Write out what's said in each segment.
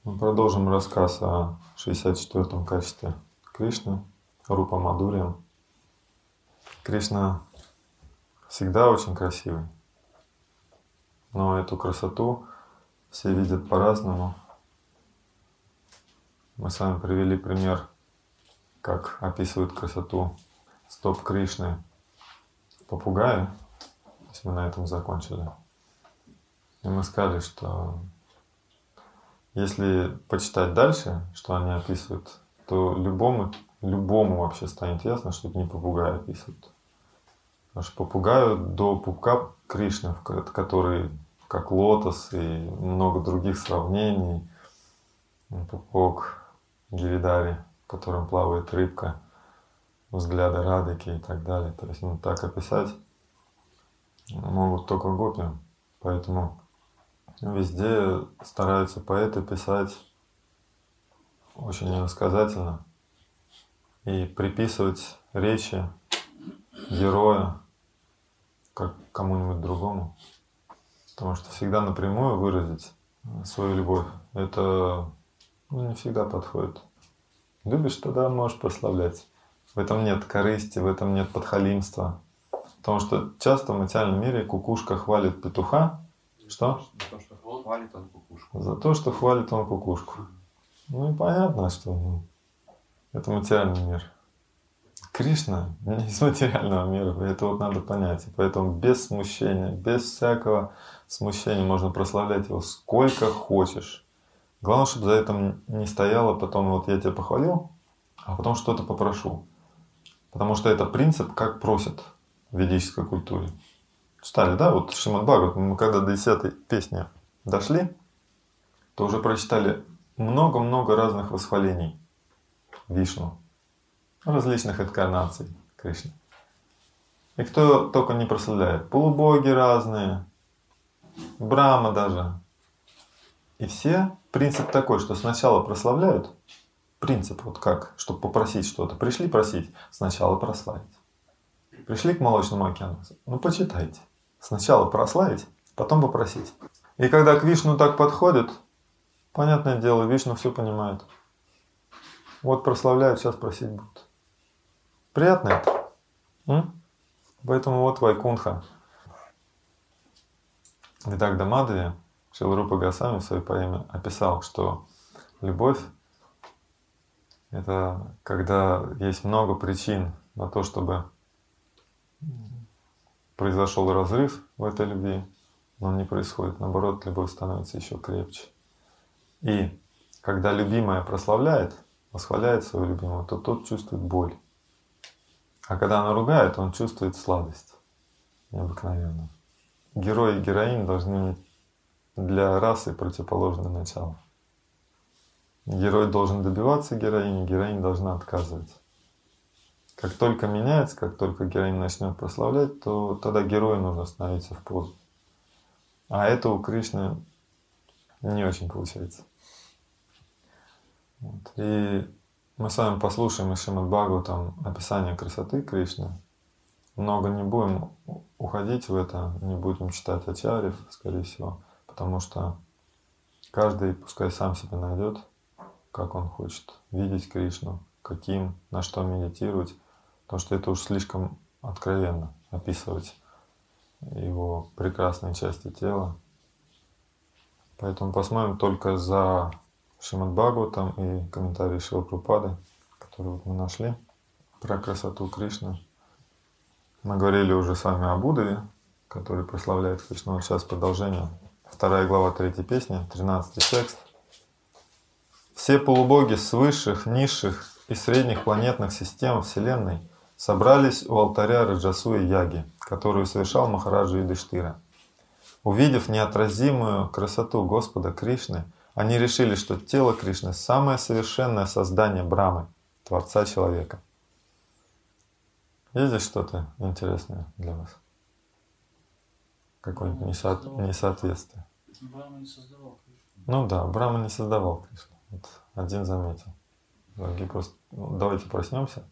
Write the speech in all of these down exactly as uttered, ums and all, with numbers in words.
Мы продолжим рассказ о шестьдесят четвёртом качестве Кришны, Рупа Мадурьям. Кришна всегда очень красивый, но эту красоту все видят по-разному. Мы с вами привели пример, как описывают красоту стоп Кришны попугаи. То есть мы на этом закончили. И мы сказали, что если почитать дальше, что они описывают, то любому, любому вообще станет ясно, что это не попугаи описывают. Потому что попугаю до пупка Кришны, который как лотос и много других сравнений, пупок Гиридхари, в котором плавает рыбка, взгляды Радхики и так далее. То есть ну, так описать могут только гопи. Поэтому везде стараются поэты писать очень иносказательно и приписывать речи героя как кому-нибудь другому. Потому что всегда напрямую выразить свою любовь, это ну, не всегда подходит. Любишь, тогда можешь прославлять. В этом нет корысти, в этом нет подхалимства. Потому что часто в материальном мире кукушка хвалит петуха. Что? За то, что хвалит он кукушку. За то, что хвалит он кукушку. Ну и понятно, что ну, это материальный мир. Кришна не из материального мира, это вот надо понять. И поэтому без смущения, без всякого смущения можно прославлять его сколько хочешь. Главное, чтобы за этим не стояло потом, вот я тебя похвалил, а потом что-то попрошу. Потому что это принцип, как просят в ведической культуре. Читали, да? Вот Шримад Бхагават, мы когда до десятой песни дошли, то уже прочитали много-много разных восхвалений Вишну, различных инкарнаций Кришны. И кто только не прославляет. Полубоги разные, Брахма даже. И все, принцип такой, что сначала прославляют, принцип вот как, чтобы попросить что-то. Пришли просить, сначала прославить. Пришли к Молочному океану, ну почитайте. Сначала прославить, потом попросить. И когда к Вишну так подходит, понятное дело, Вишну все понимает. Вот прославляют, сейчас просить будут. Приятно это? М? Поэтому вот Вайкунха. Итак, Дамадхави, Шрила Рупа Госвами в своей поэме описал, что любовь — это когда есть много причин на то, чтобы произошел разрыв в этой любви, но он не происходит. Наоборот, любовь становится еще крепче. И когда любимая прославляет, восхваляет свою любимую, то тот чувствует боль. А когда она ругает, он чувствует сладость необыкновенную. Герой и героинь должны иметь для расы противоположное начало. Герой должен добиваться героини, героинь должна отказывать. Как только меняется, как только героинь начнет прославлять, то тогда герою нужно становиться в позу. А это у Кришны не очень получается. Вот. И мы с вами послушаем из Шримад Бхагаватам описание красоты Кришны. Много не будем уходить в это, не будем читать ачарьев, скорее всего, потому что каждый пускай сам себе найдет, как он хочет видеть Кришну, каким, на что медитировать, потому что это уж слишком откровенно описывать его прекрасные части тела. Поэтому посмотрим только за Шримад Бхагаватам и комментарии Шрилы Прабхупады, которые вот мы нашли про красоту Кришны. Мы говорили уже с вами о Буддаве, который прославляет Кришну. Вот сейчас продолжение. Вторая глава третьей песни, тринадцатый текст. Все полубоги с высших, низших и средних планетных систем Вселенной собрались у алтаря Раджасуи Яги, которую совершал Махараджа Юдхиштхира. Увидев неотразимую красоту Господа Кришны, они решили, что тело Кришны — самое совершенное создание Брамы, Творца человека. Есть здесь что-то интересное для вас? Какое-нибудь несо... несоответствие? Брахма не создавал Кришну. Ну да, Брахма не создавал Кришну. Вот один заметил. Другие просто... Ну, давайте проснемся.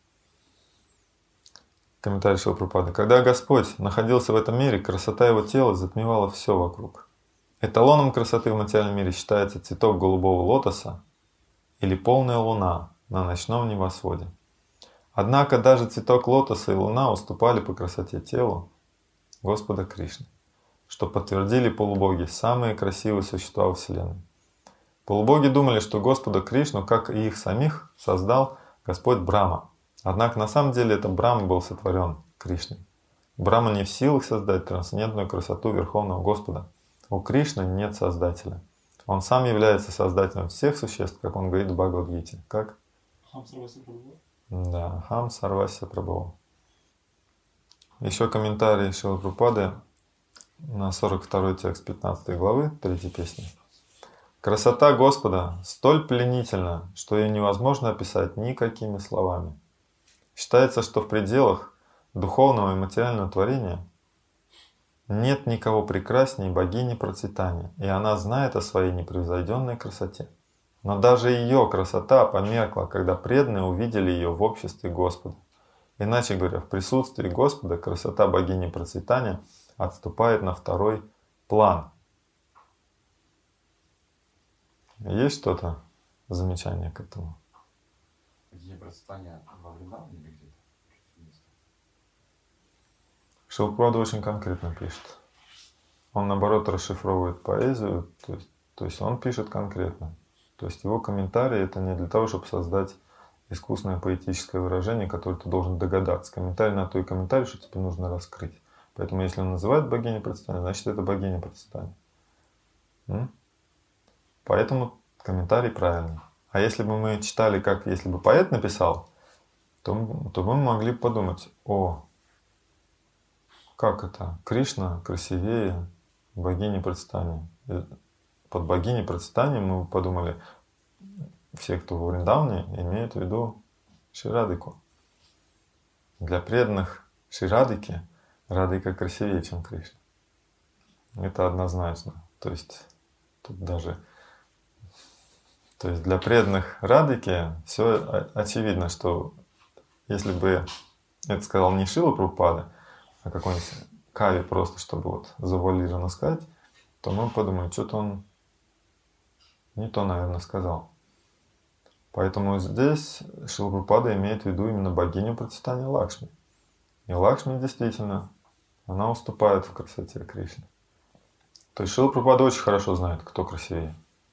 Комментарий Шрилы Прабхупады. Когда Господь находился в этом мире, красота его тела затмевала все вокруг. Эталоном красоты в материальном мире считается цветок голубого лотоса или полная луна на ночном небосводе. Однако даже цветок лотоса и луна уступали по красоте телу Господа Кришны, что подтвердили полубоги, самые красивые существа во Вселенной. Полубоги думали, что Господа Кришну, как и их самих, создал Господь Брахма. Однако на самом деле это Брахма был сотворен Кришной. Брахма не в силах создать трансцендентную красоту Верховного Господа. У Кришны нет Создателя. Он сам является Создателем всех существ, как он говорит в Бхагавад-гите. Как? Хам Сарвасya Прабхава. Да, Хам Сарвасya Прабхава. Еще комментарий Шрилы Прабхупады на сорок второй текст пятнадцатой главы, третьей песни. Красота Господа столь пленительна, что ее невозможно описать никакими словами. Считается, что в пределах духовного и материального творения нет никого прекраснее богини процветания, и она знает о своей непревзойденной красоте. Но даже ее красота померкла, когда преданные увидели ее в обществе Господа. Иначе говоря, в присутствии Господа красота богини процветания отступает на второй план. Есть что-то замечание к этому? Богиня процветания во Вриндаване или где-то? Шрила Прабхупада очень конкретно пишет. Он, наоборот, расшифровывает поэзию, то есть, то есть он пишет конкретно. То есть его комментарии — это не для того, чтобы создать искусственное поэтическое выражение, которое ты должен догадаться. Комментарий на то и комментарий, что тебе нужно раскрыть. Поэтому если он называет богиней процветания, значит это богиня процветания. М? Поэтому комментарий правильный. А если бы мы читали, как если бы поэт написал, то, то мы могли бы подумать: о, как это? Кришна красивее богини процветания. Под богиней процветания мы подумали, все, кто в Вриндаване, имеют в виду Шри Радику. Для преданных Шри Радики Радика красивее, чем Кришна. Это однозначно. То есть тут даже... То есть для преданных Радики все очевидно, что если бы это сказал не Шрила Прабхупада, а какой-нибудь Кави просто, чтобы вот завуалированно сказать, то мы подумаем, что-то он не то, наверное, сказал. Поэтому здесь Шрила Прабхупада имеет в виду именно богиню процветания Лакшми. И Лакшми действительно, она уступает в красоте Кришны. То есть Шрила Прабхупада очень хорошо знает, кто красивее.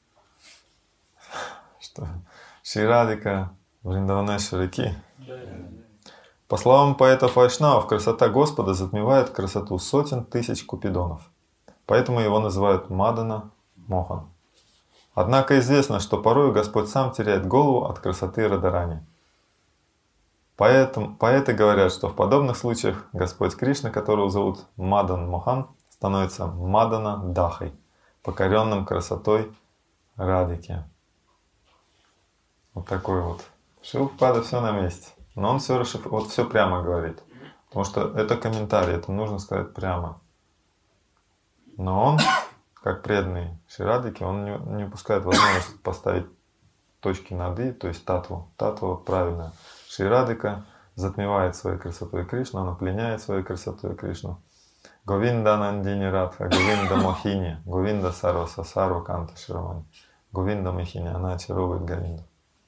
Что Шри Радика, Вриндаванешвари Ки. По словам поэтов Вайшнавов, красота Господа затмевает красоту сотен тысяч купидонов. Поэтому его называют Мадана Мохан. Однако известно, что порой Господь сам теряет голову от красоты Радарани. Поэтому, поэты говорят, что в подобных случаях Господь Кришна, которого зовут Мадан Мохан, становится Мадана Дахой, покоренным красотой Радики. Вот такой вот. Шрила Прабхупада все на месте. Но он все расшиф... вот все прямо говорит. Потому что это комментарий, это нужно сказать прямо. Но он, как преданный Шри Радики, он не, не упускает возможность поставить точки над «и», то есть татву. Татва правильная. Шри Радика затмевает своей красотой Кришну, она пленяет своей красотой Кришну. Говинда Нандини Радха, Говинда Мохини, Говинда Сарваса Сарва Канта Ширамани. Говинда Мохини, она очаровывает Говинду.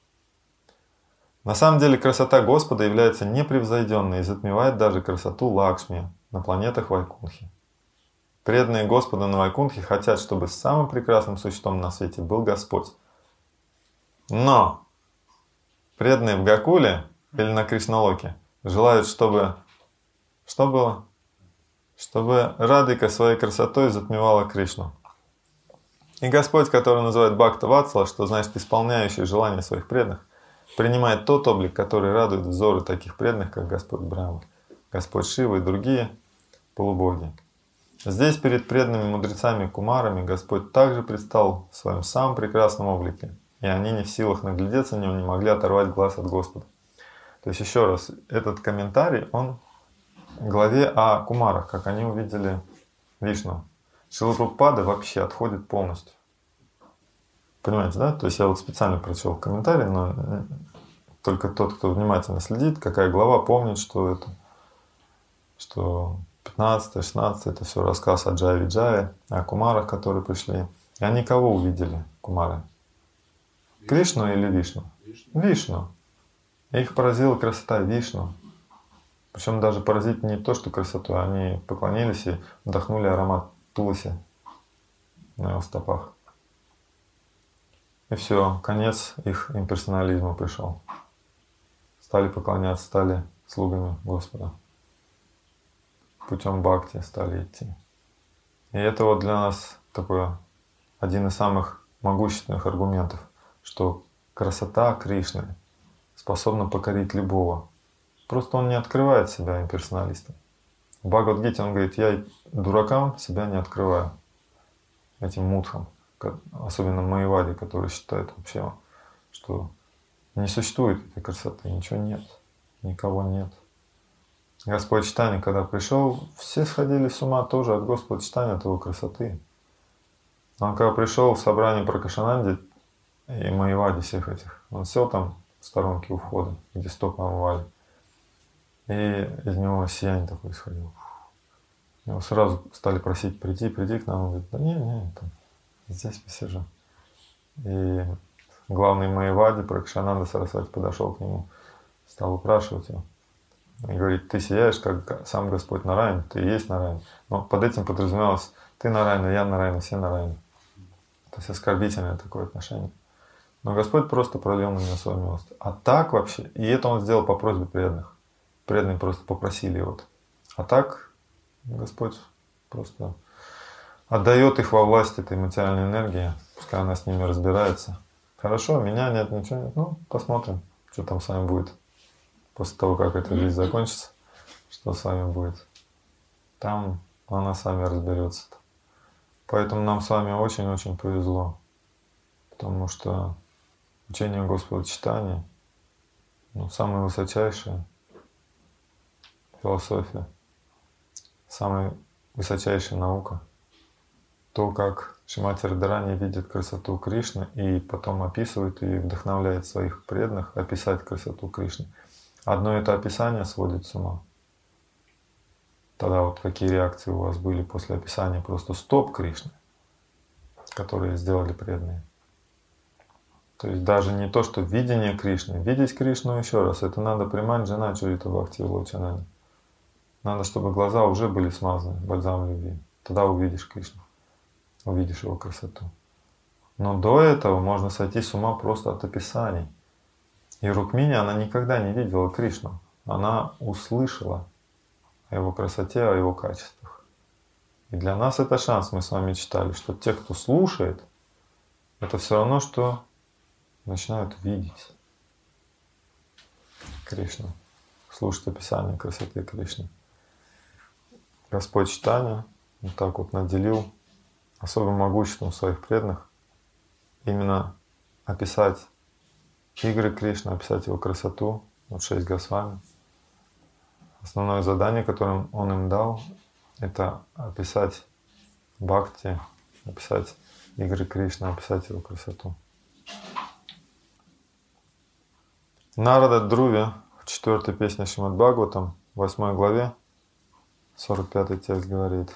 На самом деле красота Господа является непревзойденной и затмевает даже красоту Лакшми на планетах Вайкунхи. Преданные Господу на Вайкунхе хотят, чтобы самым прекрасным существом на свете был Господь. Но преданные в Гакуле или на Кришналоке желают, чтобы... Что было? Чтобы Радика своей красотой затмевала Кришну. И Господь, который называет Бхакта Ватсала, что значит исполняющий желания своих преданных, принимает тот облик, который радует взоры таких преданных, как Господь Брахма, Господь Шива и другие полубоги. Здесь перед преданными мудрецами Кумарами Господь также предстал в своем самом прекрасном облике, и они не в силах наглядеться на него, не могли оторвать глаз от Господа. То есть еще раз, этот комментарий, он в главе о Кумарах, как они увидели Вишну. Шрила Прабхупада вообще отходит полностью. Понимаете, да? То есть я вот специально прочел комментарий, но только тот, кто внимательно следит, какая глава, помнит, что это, что пятнадцатый, шестнадцатый, это все рассказ о Джай Виджае, о кумарах, которые пришли. И они кого увидели, кумары? Кришну или Вишну? Вишну. Вишну. Их поразила красота Вишну. Причем даже поразить не то, что красоту, они поклонились и вдохнули аромат туласи на его стопах. И все, конец их имперсонализма пришел. Стали поклоняться, стали слугами Господа. Путем бхакти стали идти. И это вот для нас такой один из самых могущественных аргументов, что красота Кришны способна покорить любого. Просто он не открывает себя имперсоналистом. В Бхагавад-гите он говорит: я дуракам себя не открываю, этим мудхам, особенно Майявади, который считает вообще, что не существует этой красоты, ничего нет, никого нет. Господь Чайтанья, когда пришел, все сходили с ума тоже от Господа Чайтанья, от его красоты. Он когда пришел в собрание Пракашананди и Майявади всех этих, он сел там в сторонке у входа, где стопы омывали. И из него сияние такое исходило. Его сразу стали просить: приди, приди к нам. Он говорит: да не, не, там, здесь посижу. И главный Майявади, Пракашананда Сарасвати, подошел к нему, стал упрашивать его. И говорит: ты сияешь, как сам Господь Нараян, ты и есть Нараян. Но под этим подразумевалось: ты Нараян, я Нараян, все Нараян. То есть оскорбительное такое отношение. Но Господь просто пролил на него свою милость. А так вообще, и это он сделал по просьбе преданных. Преданные просто попросили его. А так Господь просто отдает их во власть этой материальной энергии, пускай она с ними разбирается. Хорошо, меня нет, ничего нет. Ну, посмотрим, что там с вами будет. После того, как эта жизнь закончится, что с вами будет. Там она с вами разберется. Поэтому нам с вами очень-очень повезло. Потому что учение Господа Чайтаньи, ну, самое высочайшее философия, самая высочайшая наука. То, как Шримати Радхарани видит красоту Кришны и потом описывает и вдохновляет своих преданных описать красоту Кришны. Одно это описание сводит с ума. Тогда вот какие реакции у вас были после описания просто стоп Кришны, которые сделали преданные. То есть даже не то, что видение Кришны. Видеть Кришну еще раз, это надо примать Джана Чарита Бхакти Вилочанани. Надо, чтобы глаза уже были смазаны бальзамом любви. Тогда увидишь Кришну, увидишь его красоту. Но до этого можно сойти с ума просто от описаний. И Рукмини, она никогда не видела Кришну. Она услышала о его красоте, о его качествах. И для нас это шанс. Мы с вами читали, что те, кто слушает, это все равно, что начинают видеть Кришну, слушать описание красоты Кришны. Господь Чайтанья вот так вот наделил особым могуществом своих преданных именно описать игры Кришны, описать его красоту, вот шесть Госвами. Основное задание, которое он им дал, это описать бхакти, описать игры Кришны, описать его красоту. Нарада Друви в четвертой песне Шримад Бхагаватам, в восьмой главе, сорок пятый текст говорит: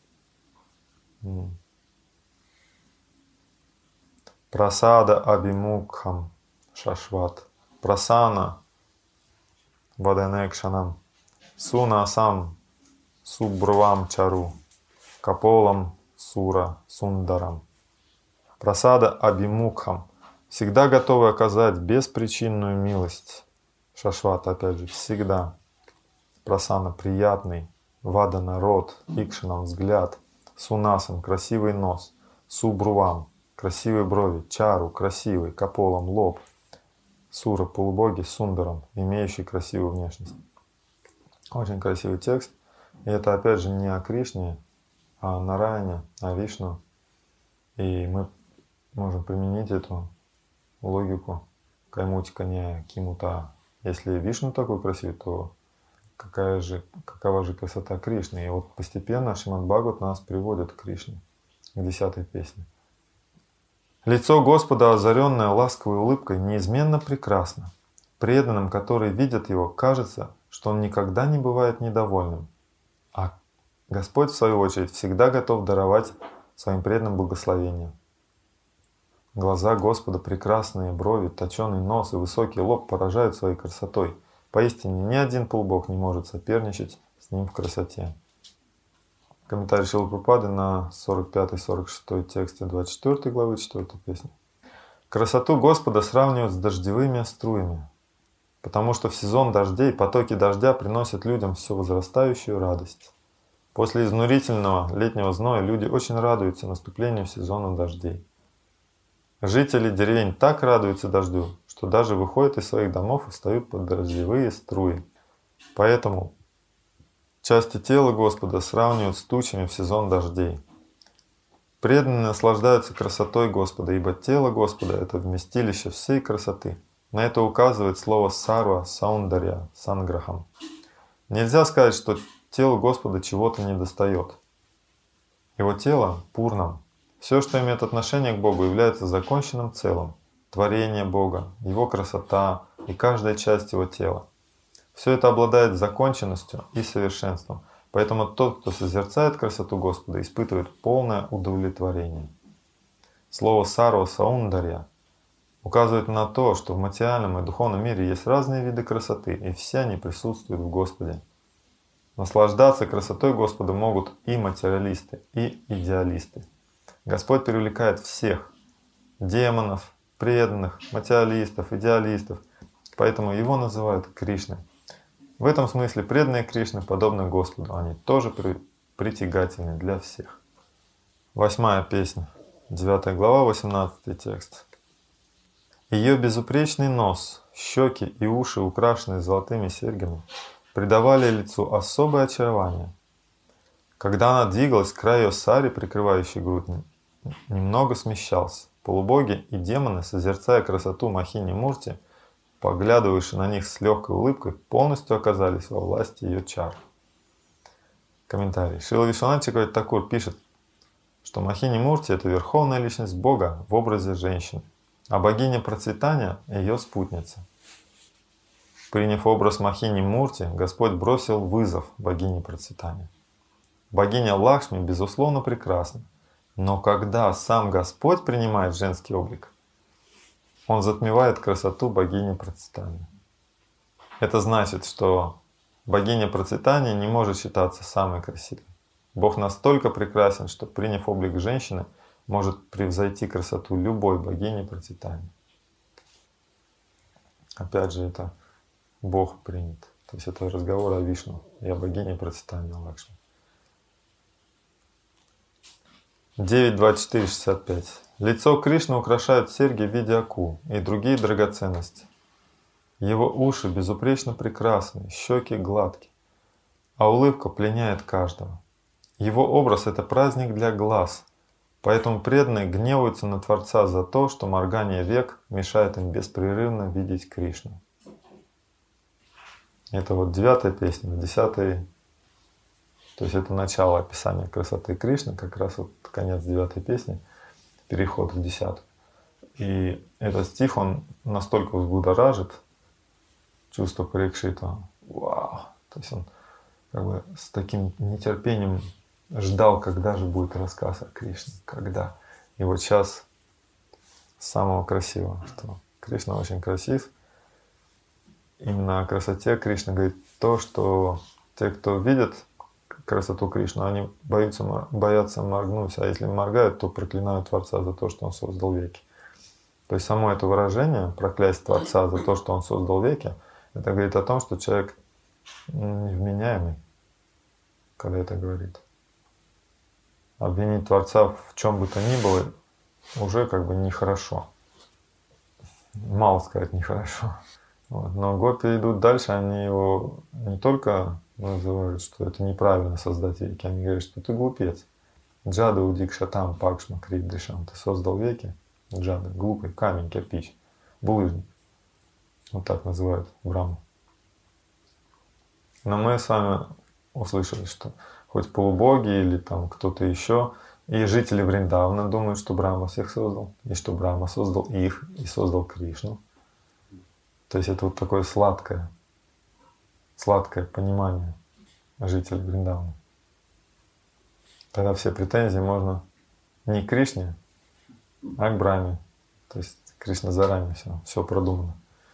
Прасада абимукхам шашват, прасана ваданекшанам, сунасам субрвам чару, каполам сура сундарам. Прасада абимукхам, всегда готовы оказать беспричинную милость. Шашват, опять же, всегда. Прасана, приятный. Вадана, рот. Икшанам, взгляд. Сунасам, красивый нос. Субрувам, красивые брови. Чару, красивый. Каполам, лоб. Сура, полубоги. Сундарам, имеющий красивую внешность. Очень красивый текст. И это, опять же, не о Кришне, а о Нараяне, о Вишну. И мы можем применить эту логику каймутика не кимута. Если Вишну такой красивый, то какая же, какова же красота Кришны? И вот постепенно Шримад Бхагават нас приводит к Кришне, к десятой песне. Лицо Господа, озаренное ласковой улыбкой, неизменно прекрасно. Преданным, которые видят его, кажется, что он никогда не бывает недовольным. А Господь, в свою очередь, всегда готов даровать своим преданным благословения. Глаза Господа прекрасные, брови, точеный нос и высокий лоб поражают своей красотой. Поистине ни один полубог не может соперничать с ним в красоте. Комментарий Шрилы Прабхупады на сорок пятый сорок шестой тексте двадцать четвёртой главы четвёртой песни. Красоту Господа сравнивают с дождевыми струями, потому что в сезон дождей потоки дождя приносят людям все возрастающую радость. После изнурительного летнего зноя люди очень радуются наступлению сезона дождей. Жители деревень так радуются дождю, что даже выходят из своих домов и встают под дождевые струи. Поэтому части тела Господа сравнивают с тучами в сезон дождей. Преданные наслаждаются красотой Господа, ибо тело Господа — это вместилище всей красоты. На это указывает слово «сарва саундарья» санграхам. Нельзя сказать, что телу Господа чего-то недостает. Его тело — пурнам. Все, что имеет отношение к Богу, является законченным целым. Творение Бога, Его красота и каждая часть Его тела. Все это обладает законченностью и совершенством. Поэтому тот, кто созерцает красоту Господа, испытывает полное удовлетворение. Слово «сарва саундарья» указывает на то, что в материальном и духовном мире есть разные виды красоты, и все они присутствуют в Господе. Наслаждаться красотой Господа могут и материалисты, и идеалисты. Господь привлекает всех — демонов, преданных, материалистов, идеалистов, поэтому Его называют Кришной. В этом смысле преданные Кришны подобны Господу, они тоже притягательны для всех. Восьмая песня, девятая глава, восемнадцатый текст. Ее безупречный нос, щеки и уши, украшенные золотыми серьгами, придавали лицу особое очарование. Когда она двигалась, край ее сари, прикрывающий грудь, немного смещался. Полубоги и демоны, созерцая красоту Махини Мурти, поглядывавшие на них с легкой улыбкой, полностью оказались во власти ее чар. Комментарий. Шрила Вишванатха Чакраварти Такур пишет, что Махини Мурти — это верховная личность Бога в образе женщины, а богиня процветания — ее спутница. Приняв образ Махини Мурти, Господь бросил вызов богине процветания. Богиня Лакшми, безусловно, прекрасна, но когда сам Господь принимает женский облик, Он затмевает красоту богини процветания. Это значит, что богиня процветания не может считаться самой красивой. Бог настолько прекрасен, что, приняв облик женщины, может превзойти красоту любой богини процветания. Опять же, это Бог принят. То есть это разговор о Вишну и о богине процветания Лакшми. девять двадцать четыре шестьдесят пять. Лицо Кришны украшают серьги в виде акул и другие драгоценности. Его уши безупречно прекрасны, щеки гладкие, а улыбка пленяет каждого. Его образ — это праздник для глаз, поэтому преданные гневаются на Творца за то, что моргание век мешает им беспрерывно видеть Кришну. Это вот девятая песня, десятая. То есть это начало описания красоты Кришны, как раз вот конец девятой песни, переход в десятую. И этот стих, он настолько взбудоражит чувство Парикшита. Вау! То есть он как бы с таким нетерпением ждал, когда же будет рассказ о Кришне, когда. И вот сейчас самого красивого, что Кришна очень красив. Именно о красоте Кришны говорит то, что те, кто видят красоту Кришны, они боятся, боятся моргнуть, а если моргают, то проклинают Творца за то, что Он создал веки. То есть само это выражение, проклясть Творца за то, что Он создал веки, это говорит о том, что человек невменяемый, когда это говорит. Обвинить Творца в чем бы то ни было уже как бы нехорошо. Мало сказать нехорошо. Вот. Но гопи идут дальше, они его не только называют, что это неправильно создать веки, они говорят, что ты глупец. Джада удикшатам пакшма криддишам. Ты создал веки. Джада, глупый, камень, кирпич, булыжник. Вот так называют Браму. Но мы с вами услышали, что хоть полубоги или там кто-то еще, и жители Вриндавана думают, что Брахма всех создал, и что Брахма создал их, и создал Кришну. То есть это вот такое сладкое, сладкое понимание жителей Вриндавана. Тогда все претензии можно не к Кришне, а к Брахме. То есть Кришна заранее все, все продумано.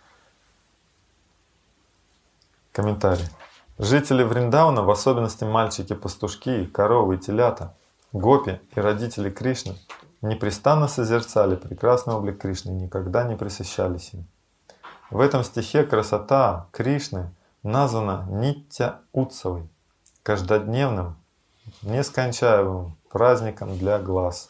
Комментарий. Жители Вриндауна, в особенности мальчики-пастушки, коровы и телята, гопи и родители Кришны, непрестанно созерцали прекрасный облик Кришны и никогда не пресыщались им. В этом стихе красота Кришны названа Нитья Утсавой, каждодневным, нескончаемым праздником для глаз.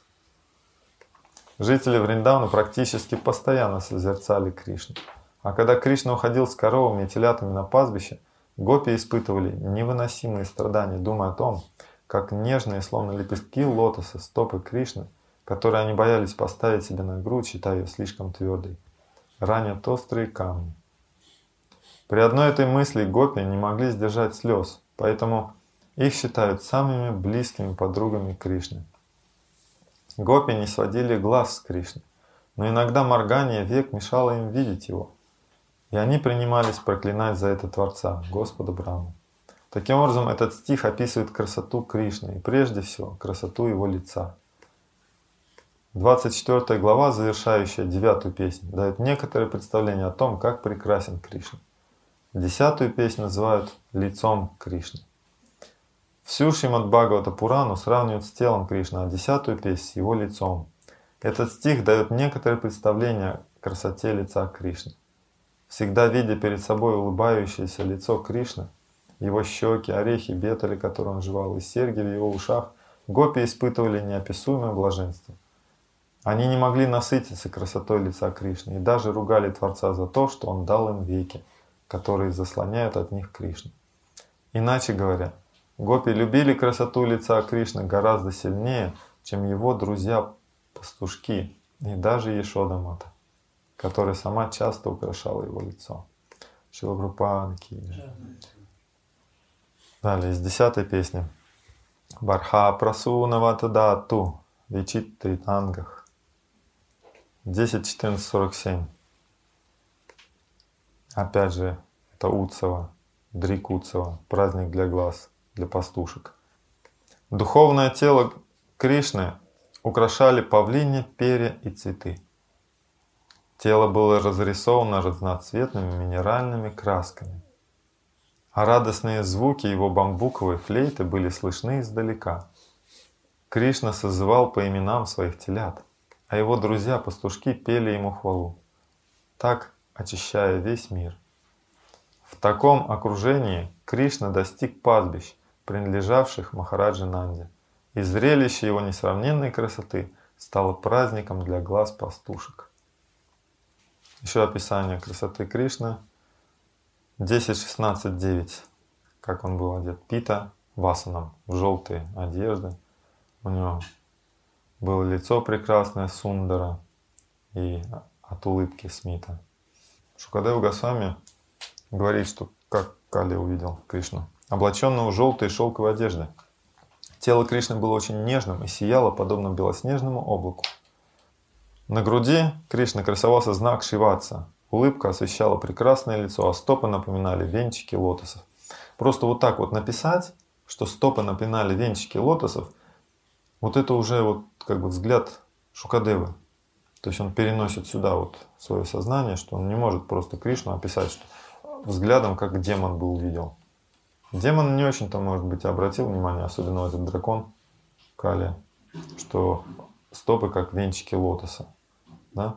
Жители Вриндауна практически постоянно созерцали Кришну. А когда Кришна уходил с коровами и телятами на пастбище, гопи испытывали невыносимые страдания, думая о том, как нежные, словно лепестки лотоса, стопы Кришны, которые они боялись поставить себе на грудь, считая ее слишком твердой, ранят острые камни. При одной этой мысли гопи не могли сдержать слез, поэтому их считают самыми близкими подругами Кришны. Гопи не сводили глаз с Кришны, но иногда моргание век мешало им видеть его. И они принимались проклинать за это Творца, Господа Брахму. Таким образом, этот стих описывает красоту Кришны и прежде всего красоту его лица. двадцать четвёртая глава, завершающая девятую песню, дает некоторое представление о том, как прекрасен Кришна. Десятую песню называют лицом Кришны. Всю Шримад Бхагавата Пурану сравнивают с телом Кришны, а десятую песню с его лицом. Этот стих дает некоторое представление о красоте лица Кришны. Всегда видя перед собой улыбающееся лицо Кришны, его щеки, орехи, бетали, которые он жевал, и серьги в его ушах, гопи испытывали неописуемое блаженство. Они не могли насытиться красотой лица Кришны и даже ругали Творца за то, что он дал им веки, которые заслоняют от них Кришну. Иначе говоря, гопи любили красоту лица Кришны гораздо сильнее, чем его друзья-пастушки и даже Яшода-мата, которая сама часто украшала его лицо. Шрила Прабхупада ки джай. Далее, из десятой песни. Барха прасунавата дату вичит тритангах. десять четырнадцать сорок семь. Опять же, это Утсава, Дрик Утсава, праздник для глаз, для пастушек. Духовное тело Кришны украшали павлинья, перья и цветы. Тело было разрисовано разноцветными минеральными красками, а радостные звуки его бамбуковой флейты были слышны издалека. Кришна созывал по именам своих телят, а его друзья-пастушки пели ему хвалу, так очищая весь мир. В таком окружении Кришна достиг пастбищ, принадлежавших Махараджи Нанде, и зрелище его несравненной красоты стало праздником для глаз пастушек. Еще описание красоты Кришны. десять шестнадцать девять. Как он был одет. Пита васаном, в желтые одежды. У него было лицо прекрасное, сундара, и от улыбки Смита. Шукадева Госвами говорит, что как Кали увидел Кришну, облаченного в желтые шелковые одежды. Тело Кришны было очень нежным и сияло, подобно белоснежному облаку. На груди Кришны красовался знак Шиватса. Улыбка освещала прекрасное лицо, а стопы напоминали венчики лотосов. Просто вот так вот написать, что стопы напоминали венчики лотосов, вот это уже вот как бы взгляд Шукадевы. То есть он переносит сюда вот свое сознание, что он не может просто Кришну описать, что взглядом, как демон бы увидел. Демон не очень-то, может быть, обратил внимание, особенно этот дракон Кали, что стопы как венчики лотоса. Да?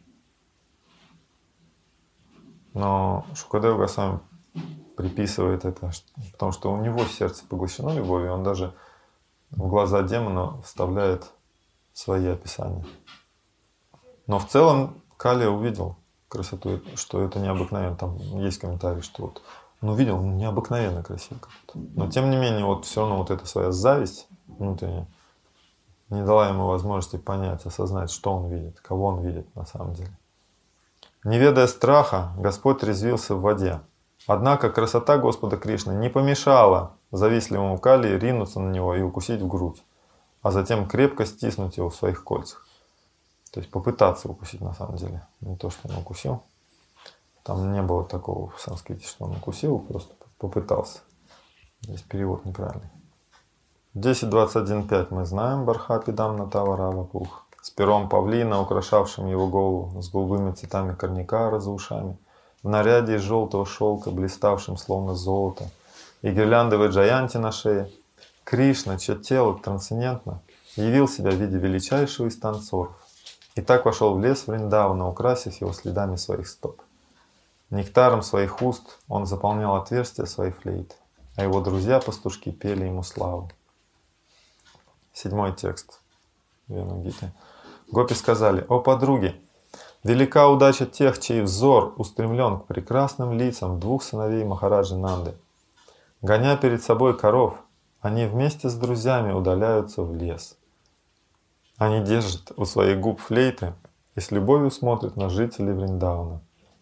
Но Шукадева Госвами приписывает это, потому что у него сердце поглощено любовью, он даже в глаза демона вставляет свои описания. Но в целом Кали увидел красоту, что это необыкновенно. Там есть комментарий, что вот он увидел, ну, необыкновенно красиво как-то. Но тем не менее, вот все равно вот эта своя зависть внутренняя не дала ему возможности понять, осознать, что он видит, кого он видит на самом деле. Не ведая страха, Господь резвился в воде. Однако красота Господа Кришны не помешала завистливому Кали ринуться на него и укусить в грудь, а затем крепко стиснуть его в своих кольцах. То есть попытаться укусить на самом деле. Не то, что он укусил. Там не было такого в санскрите, что он укусил, просто попытался. Здесь перевод неправильный. десять двадцать один пять мы знаем Бархапидам Натаварава Пух. С пером павлина, украшавшим его голову, с голубыми цветами корняка за ушами, в наряде из желтого шелка, блиставшим словно золото, и гирляндовой джаянти на шее, Кришна, чье тело трансцендентно, явил себя в виде величайшего из танцоров. И так вошел в лес Вриндавана, украсив его следами своих стоп. Нектаром своих уст он заполнял отверстия своей флейты, а его друзья-пастушки пели ему славу. Седьмой текст Вену-гиты. Гопи сказали: «О подруги, велика удача тех, чей взор устремлен к прекрасным лицам двух сыновей Махараджи Нанды. Гоня перед собой коров, они вместе с друзьями удаляются в лес. Они держат у своих губ флейты и с любовью смотрят на жителей Вриндавана.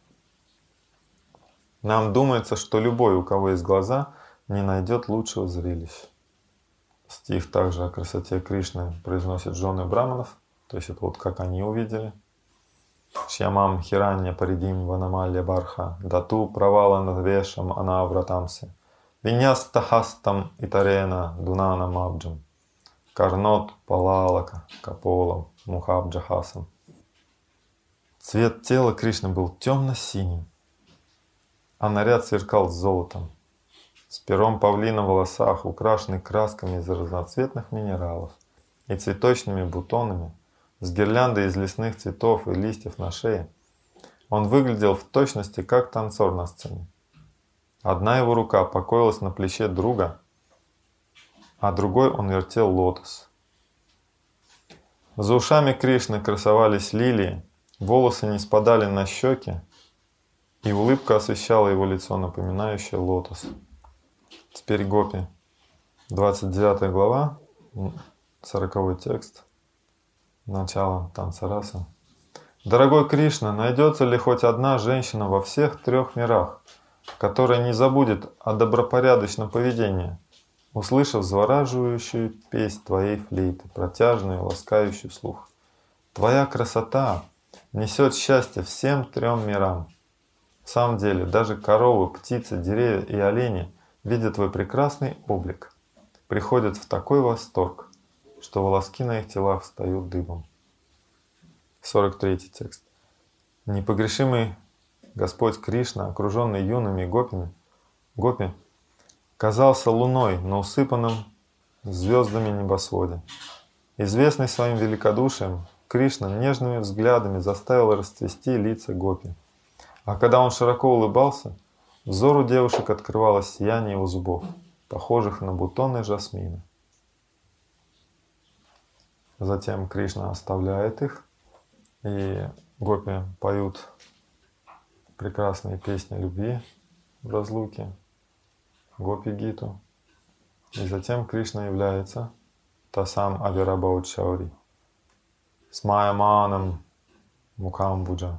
Нам думается, что любой, у кого есть глаза, не найдет лучшего зрелища». Стих также о красоте Кришны произносят жены браманов, то есть это вот как они увидели. Шьямам хиранья паридим ванамалья барха дату правала надвешам анавратамси виньястахастам итарена дунана мабджам карнот палалака каполам мухабджахасам. Цвет тела Кришны был темно-синим, а наряд сверкал золотом, с пером павлина в волосах, украшенный красками из разноцветных минералов и цветочными бутонами, с гирляндой из лесных цветов и листьев на шее. Он выглядел в точности как танцор на сцене. Одна его рука покоилась на плече друга, а другой он вертел лотос. За ушами Кришны красовались лилии, волосы не спадали на щеки, и улыбка освещала его лицо, напоминающее лотос. Теперь гопи. двадцать девятая глава, сороковой текст, начало танца раса. «Дорогой Кришна, найдется ли хоть одна женщина во всех трех мирах, которая не забудет о добропорядочном поведении, услышав завораживающую песнь твоей флейты, протяжную и ласкающую слух? Твоя красота несет счастье всем трем мирам. В самом деле, даже коровы, птицы, деревья и олени, видя твой прекрасный облик, приходят в такой восторг, что волоски на их телах встают дыбом». сорок третий текст. Непогрешимый Господь Кришна, окруженный юными гопями, гопи, казался луной на усыпанном звездами небосводе. Известный своим великодушием, Кришна нежными взглядами заставил расцвести лица гопи. А когда он широко улыбался, взору девушек открывалось сияние его зубов, похожих на бутоны жасмина. Затем Кришна оставляет их, и гопи поют прекрасные песни любви в разлуке, гопи-гиту. И затем Кришна является Тасам Авирабаудшаури с Майяманам Мукамбуджа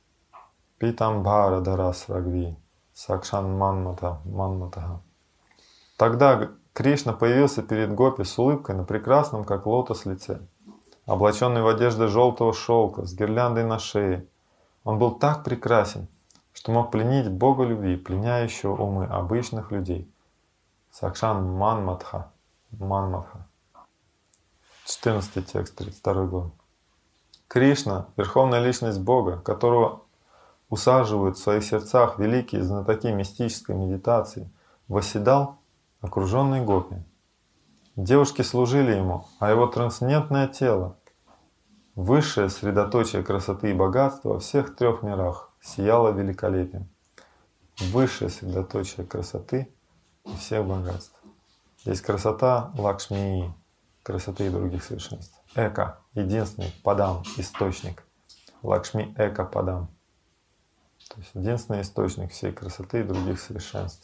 Питамбара Дарас Рагви Сакшан Манмата Манматаха. Тогда Кришна появился перед гопи с улыбкой на прекрасном, как лотос, лице, облаченный в одежды желтого шелка, с гирляндой на шее. Он был так прекрасен, что мог пленить Бога любви, пленяющего умы обычных людей. Сакшан Манматха. Манматха. четырнадцатый текст, тридцать второй глава. Кришна, верховная личность Бога, которого усаживают в своих сердцах великие знатоки мистической медитации, восседал, окруженный гопи. Девушки служили ему, а его трансцендентное тело, высшее средоточие красоты и богатства во всех трех мирах, сияло великолепием. Высшее средоточие красоты и всех богатств. Здесь красота Лакшми, красоты и других совершенств. Эка, единственный, Падам, источник. Лакшми Эка Падам. То есть единственный источник всей красоты и других совершенств.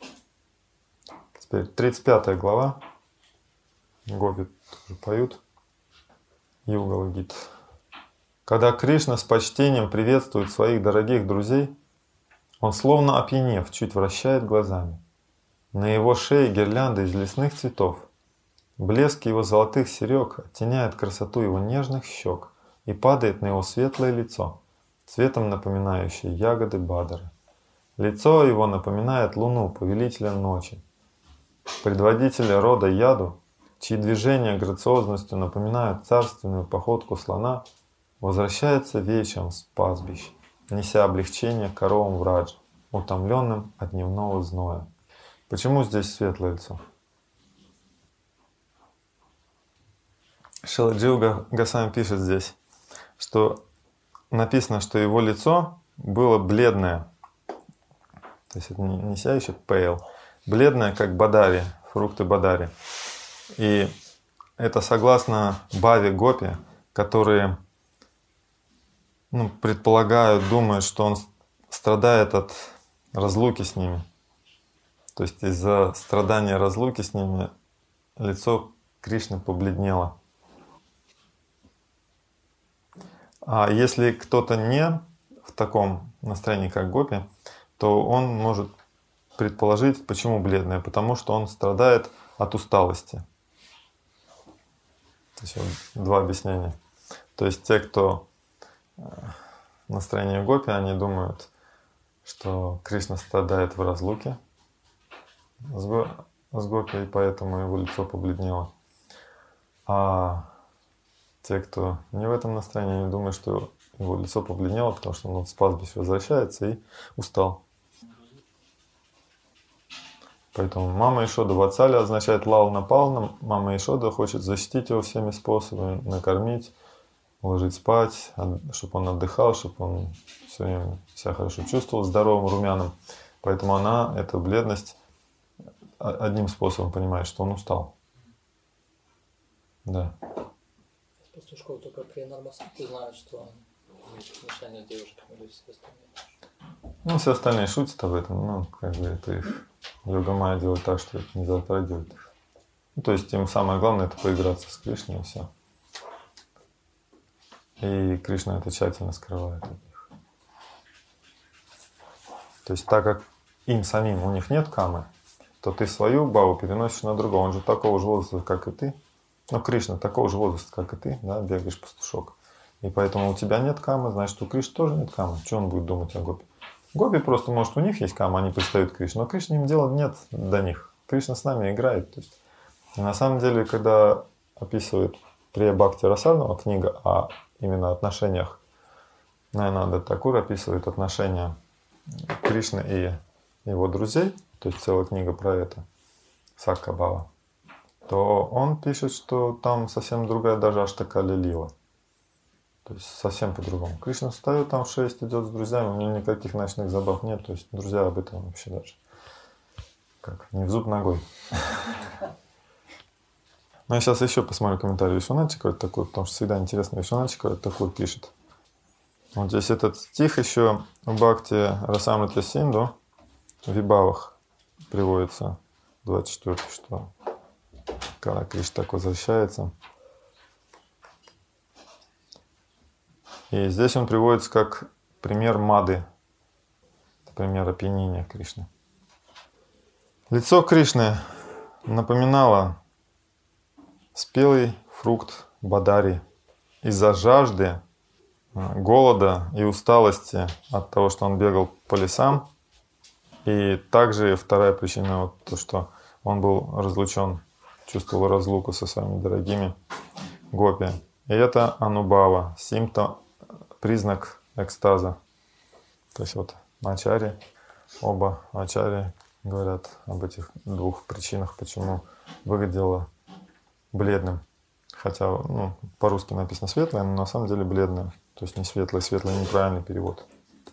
Теперь тридцать пятая глава. Гопи тоже поют. Югала-гита. Когда Кришна с почтением приветствует своих дорогих друзей, он, словно опьянев, чуть вращает глазами. На его шее гирлянда из лесных цветов. Блеск его золотых серег оттеняет красоту его нежных щек и падает на его светлое лицо, цветом напоминающее ягоды бадары. Лицо его напоминает луну, повелителя ночи. Предводитель рода Яду чьи движения грациозностью напоминают царственную походку слона, возвращается вечером с пастбищ, неся облегчение коровам Враджа, утомленным от дневного зноя. Почему здесь светлое лицо? Шрила Джива Госвами пишет здесь, что написано, что его лицо было бледное, то есть это не сияющее, pale, бледное, как бадари, фрукты бадари. И это согласно Бхаве Гопи, которые ну, предполагают, думают, что он страдает от разлуки с ними. То есть из-за страдания разлуки с ними лицо Кришны побледнело. А если кто-то не в таком настроении, как Гопи, то он может предположить, почему бледное, потому что он страдает от усталости. То есть вот два объяснения. То есть те, кто в настроении Гопи, они думают, что Кришна страдает в разлуке с Гопи, и поэтому его лицо побледнело. А те, кто не в этом настроении, они думают, что его лицо побледнело, потому что он с пастбища возвращается и устал. Поэтому мама Ишода Ватсаля означает лал напална. Мама Ишода хочет защитить его всеми способами, накормить, уложить спать, чтобы он отдыхал, чтобы он все время себя хорошо чувствовал, здоровым, румяным. Поэтому она эту бледность одним способом понимает, что он устал. Да. Пастушков только при нормоступе знают, что он имеет отношение с девушками или все остальные. Ну, все остальные шутят об этом, ну, как бы это их йога-майя делает так, что это не затрагивает их. Ну, то есть им самое главное это поиграться с Кришной и все. И Кришна это тщательно скрывает от них. То есть так как им самим, у них нет камы, то ты свою бхаву переносишь на другого. Он же такого же возраста, как и ты. Ну, Кришна такого же возраста, как и ты, да, бегаешь пастушок. И поэтому у тебя нет камы, значит, у Кришны тоже нет камы. Что он будет думать о Гопи? Гопи просто, может, у них есть кама, они предстают Кришне, но Кришне им дела нет до них. Кришна с нами играет. То есть, и на самом деле, когда описывает Прия Бхакти Расарнава книга о именно отношениях, Найнанда Такур описывает отношения Кришны и его друзей, то есть целая книга про это, Сакка Бхава, то он пишет, что там совсем другая даже Аштакали Лила. То есть совсем по-другому. Кришна встает там в шесть, идет с друзьями, у него никаких ночных забав нет. То есть друзья об этом вообще даже как не в зуб ногой. Ну, я сейчас еще посмотрю комментарий Вишванат Чакраварти Такур, потому что всегда интересно. Вишванат Чакраварти Такур пишет. Вот здесь этот стих еще в Бхакти Расамрита Синду в Вибавах приводится, двадцать четвёртый, что когда Кришна так возвращается. И здесь он приводится как пример мады, пример опьянения Кришны. Лицо Кришны напоминало спелый фрукт бадари. Из-за жажды, голода и усталости от того, что он бегал по лесам. И также вторая причина, вот то, что он был разлучен, чувствовал разлуку со своими дорогими гопи. И это анубава, симптом, признак экстаза. То есть вот ачарьи, оба ачарьи говорят об этих двух причинах, почему выглядело бледным. Хотя ну, по-русски написано светлое, но на самом деле бледное. То есть не светлое, светлое неправильный перевод.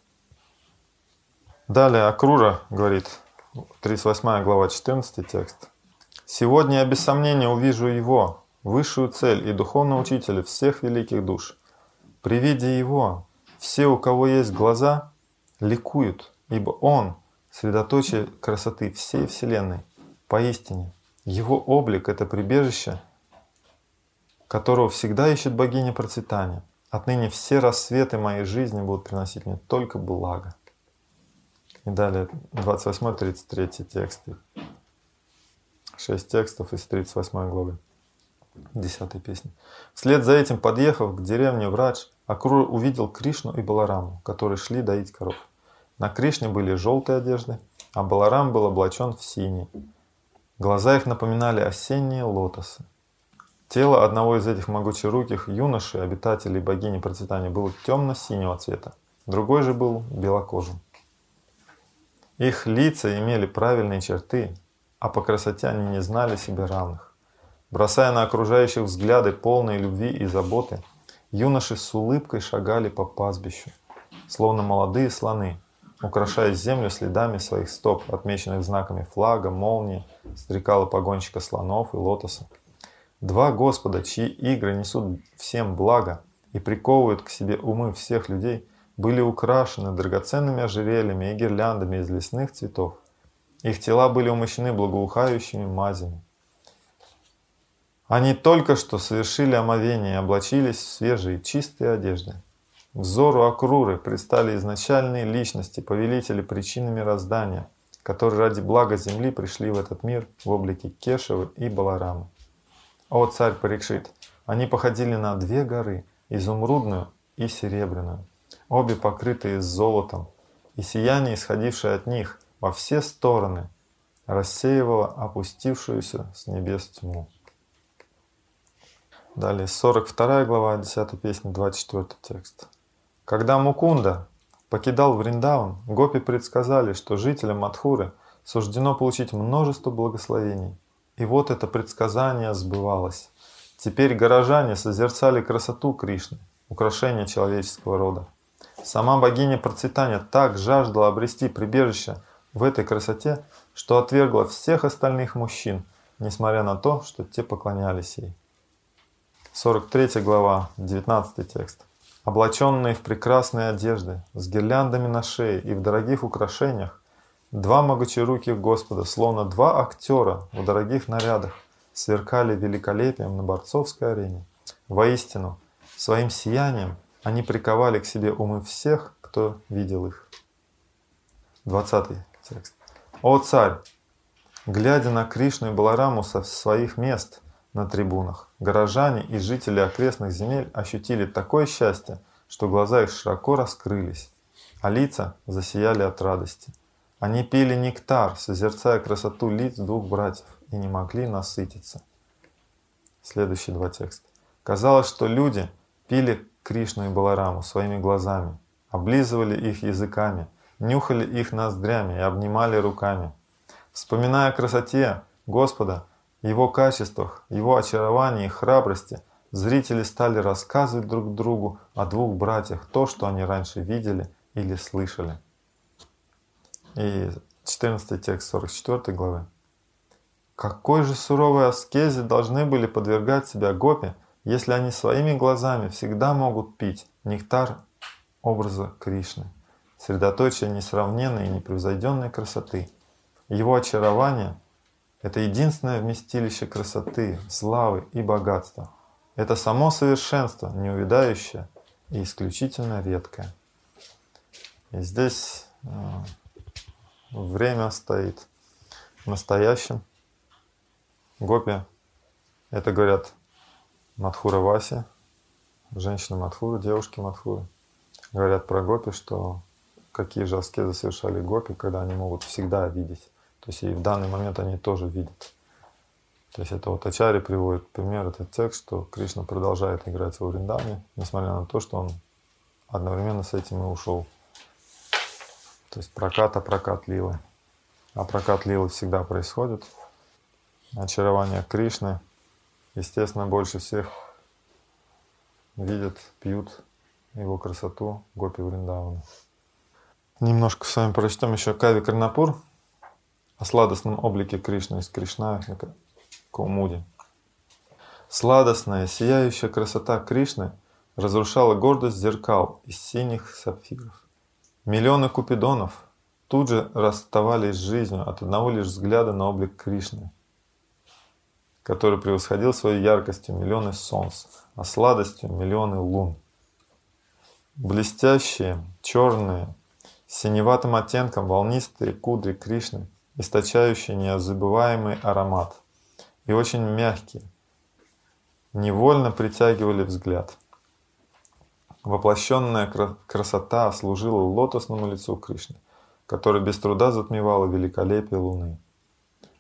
Далее Акрура говорит, тридцать восьмая глава, четырнадцатый текст. «Сегодня я без сомнения увижу его, высшую цель и духовного учителя всех великих душ. При виде его все, у кого есть глаза, ликуют, ибо он — средоточие красоты всей Вселенной. Поистине, его облик — это прибежище, которого всегда ищет богиня процветания. Отныне все рассветы моей жизни будут приносить мне только благо». И далее двадцать восьмой тридцать третий тексты. Шесть текстов из тридцать восьмой главы. Десятой песни. Вслед за этим, подъехав к деревне Врадж, Акрура увидел Кришну и Балараму, которые шли доить коров. На Кришне были желтые одежды, а Баларам был облачен в синий. Глаза их напоминали осенние лотосы. Тело одного из этих могучеруких юношей, обитателей богини процветания, было темно-синего цвета, другой же был белокожим. Их лица имели правильные черты, а по красоте они не знали себе равных. Бросая на окружающих взгляды полные любви и заботы, юноши с улыбкой шагали по пастбищу, словно молодые слоны, украшая землю следами своих стоп, отмеченных знаками флага, молнии, стрекала погонщика слонов и лотоса. Два Господа, чьи игры несут всем благо и приковывают к себе умы всех людей, были украшены драгоценными ожерельями и гирляндами из лесных цветов. Их тела были умощены благоухающими мазями. Они только что совершили омовение и облачились в свежие чистые одежды. Взору Акруры предстали изначальные личности, повелители причины мироздания, которые ради блага земли пришли в этот мир в облике Кешевы и Баларамы. О, царь Парикшит! Они походили на две горы, изумрудную и серебряную, обе покрытые золотом, и сияние, исходившее от них во все стороны, рассеивало опустившуюся с небес тьму. Далее, сорок вторая глава, десятая песня, двадцать четвёртый текст. Когда Мукунда покидал Вриндаван, гопи предсказали, что жителям Мадхуры суждено получить множество благословений. И вот это предсказание сбывалось. Теперь горожане созерцали красоту Кришны, украшение человеческого рода. Сама богиня процветания так жаждала обрести прибежище в этой красоте, что отвергла всех остальных мужчин, несмотря на то, что те поклонялись ей. сорок третья глава, девятнадцатый текст. Облаченные в прекрасные одежды, с гирляндами на шее и в дорогих украшениях, два могучеруких Господа, словно два актера в дорогих нарядах, сверкали великолепием на борцовской арене. Воистину, своим сиянием они приковали к себе умы всех, кто видел их. двадцатый текст. О царь! Глядя на Кришну и Балараму со своих мест на трибунах, горожане и жители окрестных земель ощутили такое счастье, что глаза их широко раскрылись, а лица засияли от радости. Они пили нектар, созерцая красоту лиц двух братьев, и не могли насытиться. Следующие два текста. Казалось, что люди пили Кришну и Балараму своими глазами, облизывали их языками, нюхали их ноздрями и обнимали руками. Вспоминая о красоте Господа, Его качествах, Его очаровании и храбрости, зрители стали рассказывать друг другу о двух братьях то, что они раньше видели или слышали. И четырнадцатый текст сорок четвёртой главы. Какой же суровой аскезе должны были подвергать себя гопи, если они своими глазами всегда могут пить нектар образа Кришны, средоточие несравненной и непревзойденной красоты. Его очарование — это единственное вместилище красоты, славы и богатства. Это само совершенство, неувядающее и исключительно редкое. И здесь время стоит настоящим. Гопи, это говорят Мадхура Васи, женщины Мадхуры, девушки Мадхуры. Говорят про гопи, что какие же аскезы совершали гопи, когда они могут всегда видеть. То есть и в данный момент они тоже видят. То есть это вот Ачарья приводит пример, этот текст, что Кришна продолжает играть во Вриндаване, несмотря на то, что он одновременно с этим и ушел. То есть проката, прокат лилы. А прокат лилы всегда происходит. Очарование Кришны, естественно, больше всех видят, пьют его красоту гопи Вриндавана. Немножко с вами прочтем еще Кави Карнапур о сладостном облике Кришны из Кришна Каумуди. Сладостная, сияющая красота Кришны разрушала гордость зеркал из синих сапфиров. Миллионы купидонов тут же расставались с жизнью от одного лишь взгляда на облик Кришны, который превосходил своей яркостью миллионы солнц, а сладостью миллионы лун. Блестящие, черные, с синеватым оттенком волнистые кудри Кришны, источающие незабываемый аромат, и очень мягкие, невольно притягивали взгляд. Воплощенная красота служила лотосному лицу Кришны, который без труда затмевало великолепие луны.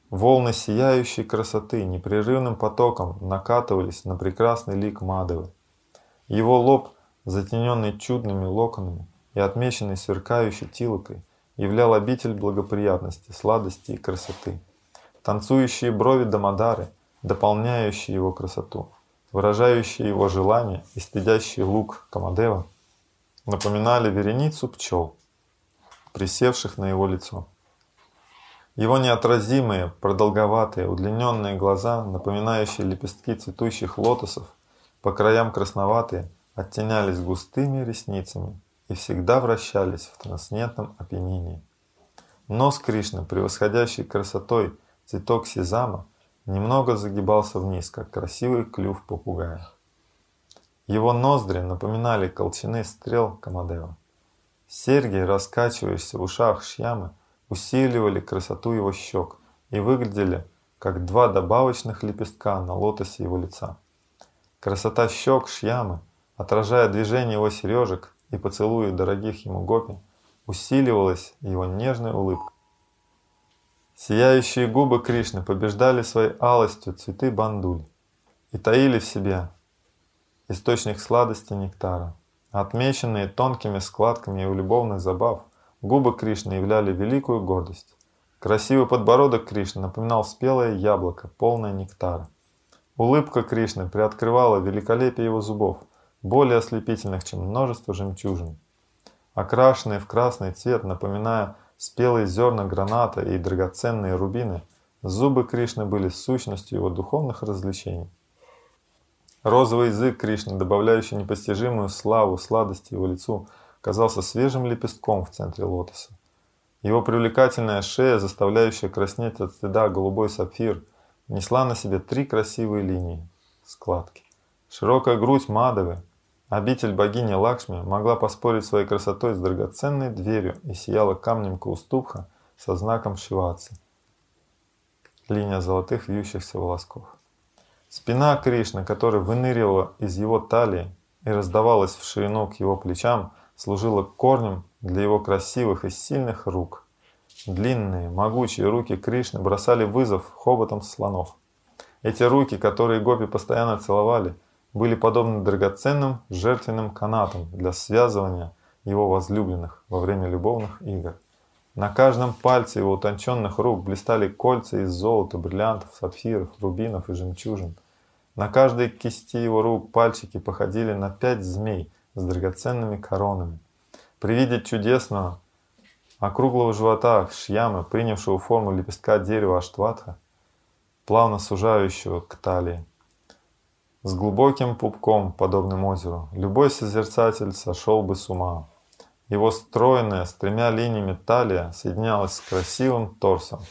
Волны сияющей красоты непрерывным потоком накатывались на прекрасный лик Мадевы. Его лоб, затененный чудными локонами и отмеченный сверкающей тилокой, являл обитель благоприятности, сладости и красоты. Танцующие брови Дамодары, дополняющие его красоту, выражающие его желания и стыдящий лук Камадева, напоминали вереницу пчел, присевших на его лицо. Его неотразимые, продолговатые, удлиненные глаза, напоминающие лепестки цветущих лотосов, по краям красноватые, оттенялись густыми ресницами и всегда вращались в трансцендентном опьянении. Нос Кришны, превосходящий красотой цветок сезама, немного загибался вниз, как красивый клюв попугая. Его ноздри напоминали колчаны стрел Камадева. Серьги, раскачивающиеся в ушах Шьямы, усиливали красоту его щек и выглядели как два добавочных лепестка на лотосе его лица. Красота щек Шьямы, отражая движение его сережек и поцелуи дорогих ему гопи, усиливалась его нежной улыбкой. Сияющие губы Кришны побеждали своей алостью цветы бандуль и таили в себе источник сладости нектара. Отмеченные тонкими складками его любовных забав, губы Кришны являли великую гордость. Красивый подбородок Кришны напоминал спелое яблоко, полное нектара. Улыбка Кришны приоткрывала великолепие его зубов, более ослепительных, чем множество жемчужин. Окрашенные в красный цвет, напоминая спелые зерна граната и драгоценные рубины, зубы Кришны были сущностью его духовных развлечений. Розовый язык Кришны, добавляющий непостижимую славу, сладости его лицу, казался свежим лепестком в центре лотоса. Его привлекательная шея, заставляющая краснеть от стыда голубой сапфир, несла на себе три красивые линии — складки. Широкая грудь Мадавы, обитель богини Лакшми, могла поспорить своей красотой с драгоценной дверью и сияла камнем Каустубха со знаком Шивацы — линия золотых вьющихся волосков. Спина Кришны, которая выныривала из его талии и раздавалась в ширину к его плечам, служила корнем для его красивых и сильных рук. Длинные, могучие руки Кришны бросали вызов хоботам слонов. Эти руки, которые гопи постоянно целовали, были подобны драгоценным жертвенным канатам для связывания его возлюбленных во время любовных игр. На каждом пальце его утонченных рук блистали кольца из золота, бриллиантов, сапфиров, рубинов и жемчужин. На каждой кисти его рук пальчики походили на пять змей с драгоценными коронами. При виде чудесного округлого живота Шьямы, принявшего форму лепестка дерева Аштватха, плавно сужающего к талии, с глубоким пупком, подобным озеру, любой созерцатель сошел бы с ума. Его стройная с тремя линиями талия соединялась с красивым торсом.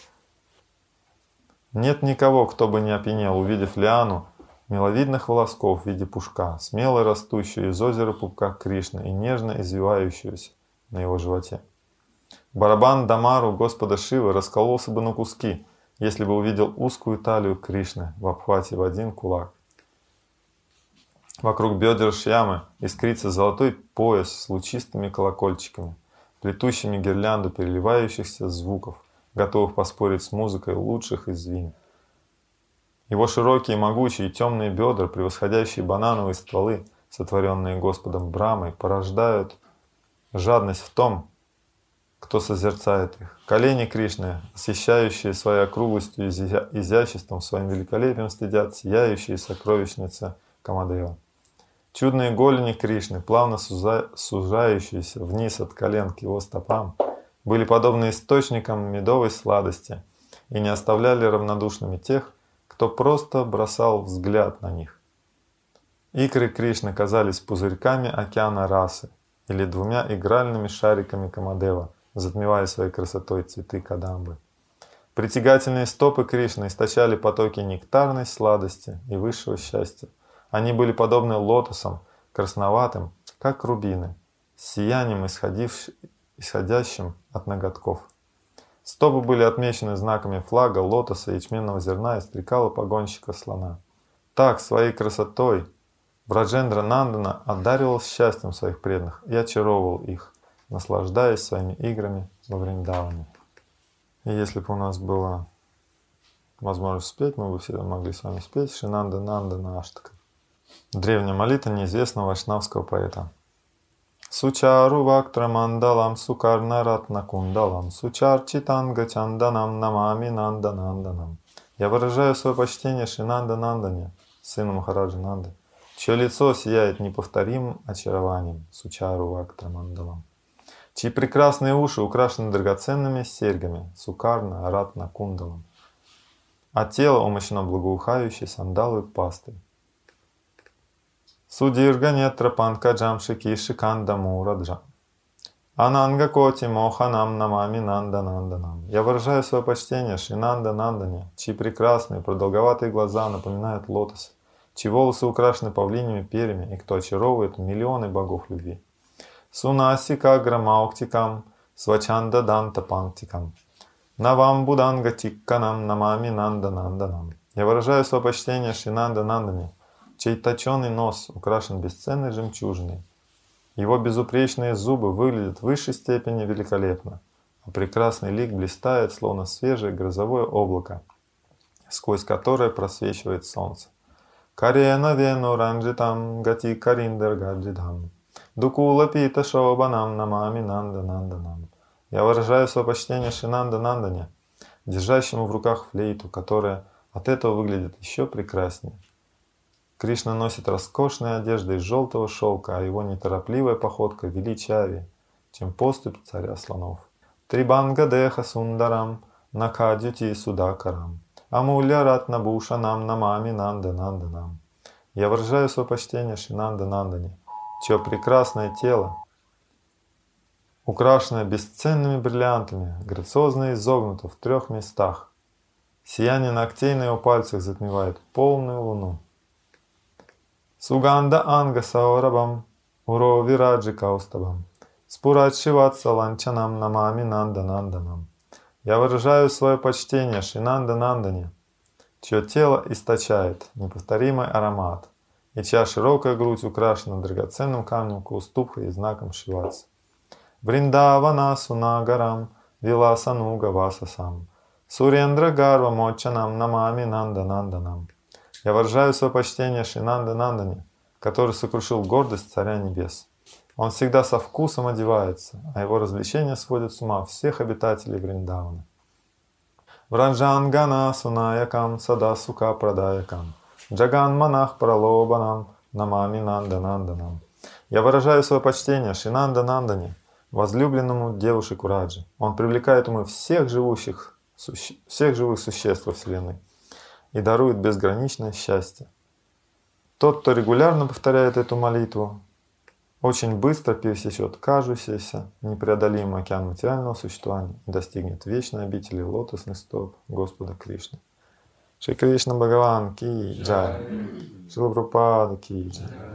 Нет никого, кто бы не опьянел, увидев лиану миловидных волосков в виде пушка, смело растущую из озера пупка Кришны и нежно извивающуюся на его животе. Барабан Дамару Господа Шивы раскололся бы на куски, если бы увидел узкую талию Кришны в обхвате в один кулак. Вокруг бедер Шьямы искрится золотой пояс с лучистыми колокольчиками, плетущими гирлянду переливающихся звуков, готовых поспорить с музыкой лучших из вин. Его широкие, могучие, темные бедра, превосходящие банановые стволы, сотворенные Господом Брамой, порождают жадность в том, кто созерцает их. Колени Кришны, освещающие своей округлостью и изяществом, своим великолепием стыдят сияющие сокровищницы Камадева. Чудные голени Кришны, плавно сужающиеся вниз от колен к его стопам, были подобны источникам медовой сладости и не оставляли равнодушными тех, кто просто бросал взгляд на них. Икры Кришны казались пузырьками океана расы или двумя игральными шариками Камадева, затмевая своей красотой цветы Кадамбы. Притягательные стопы Кришны источали потоки нектарной сладости и высшего счастья. Они были подобны лотосам, красноватым, как рубины, с сиянием, исходящим от ноготков. Стопы были отмечены знаками флага, лотоса, ячменного зерна и стрекала погонщика слона. Так, своей красотой Браджендра Нандана одаривал счастьем своих преданных и очаровывал их, наслаждаясь своими играми во Вриндаване. И если бы у нас было возможность спеть, мы бы все могли с вами спеть Шинанда Нандана Аштака. Древняя молитва неизвестного вайшнавского поэта. Сучару вактрамандалам сукарна ратна кундалам сучарчитанга чанданам намами нанда нанданам. Я выражаю свое почтение Шинанда Нандане, сыну Махараджи Нанды, чье лицо сияет неповторимым очарованием, Сучару вактрамандалам, чьи прекрасные уши украшены драгоценными серьгами, Сукарна ратна кундалам, а тело умощено благоухающей сандаловой пастой. Судирга нетра панкаджам шики шиканда мураджам. Ананга коти моханам намами нанда нанданам. Я выражаю свое почтение Шинанда Нандане, чьи прекрасные продолговатые глаза напоминают лотос, чьи волосы украшены павлиньими перьями и кто очаровывает миллионы богов любви. Сунасика грамауктикам свачанда данта панктикам. Навам буданга тикканам намами нанда нанданам. Я выражаю свое почтение Шинанда Нандане, чей точеный нос украшен бесценной жемчужиной. Его безупречные зубы выглядят в высшей степени великолепно, а прекрасный лик блистает, словно свежее грозовое облако, сквозь которое просвечивает солнце. Карена вену ранджитам гати кариндер гаджидам. Дукула пита шобанам намами нанда нанданам. Я выражаю свое почтение Шинанда Нандане, держащему в руках флейту, которая от этого выглядит еще прекраснее. Кришна носит роскошные одежды из желтого шелка, а его неторопливая походка величавее, чем поступь царя слонов. Трибанга деха сундарам, накадюти судакарам, амулья ратна бушанам намами нанда нанданам. Я выражаю свое почтение Шинанда Нандане, чье прекрасное тело, украшенное бесценными бриллиантами, грациозно изогнуто в трех местах. Сияние ногтей на его пальцах затмевает полную луну. Суганда анга саурабам, уро вираджи каустабам, спурадшиватса ланчанам намами нанда нанданам. Я выражаю свое почтение Шинанда Нандане, чье тело источает неповторимый аромат, и чья широкая грудь украшена драгоценным камнем каустубха и знаком Шиватса. Вриндавана сунагарам виласануга васасам, сурендра гарва мочанам намами нанда нанданам. Я выражаю свое почтение Шинанда Нандане, который сокрушил гордость Царя Небес. Он всегда со вкусом одевается, а его развлечения сводят с ума всех обитателей Вриндавана. Вранджангана сунаякам сада сука прадаякам, джаган манах пралобанам намами нанда нанданам. Я выражаю свое почтение Шинанда Нандане, возлюбленному девушек Раджи. Он привлекает умы всех живущих, суще... всех живых существ во Вселенной и дарует безграничное счастье. Тот, кто регулярно повторяет эту молитву, очень быстро пересечет кажущийся непреодолимый океан материального существования и достигнет вечной обители лотосных стоп Господа Кришны. Шри Кришна Бхагаван ки джай, Шрила Прабхупада ки джай.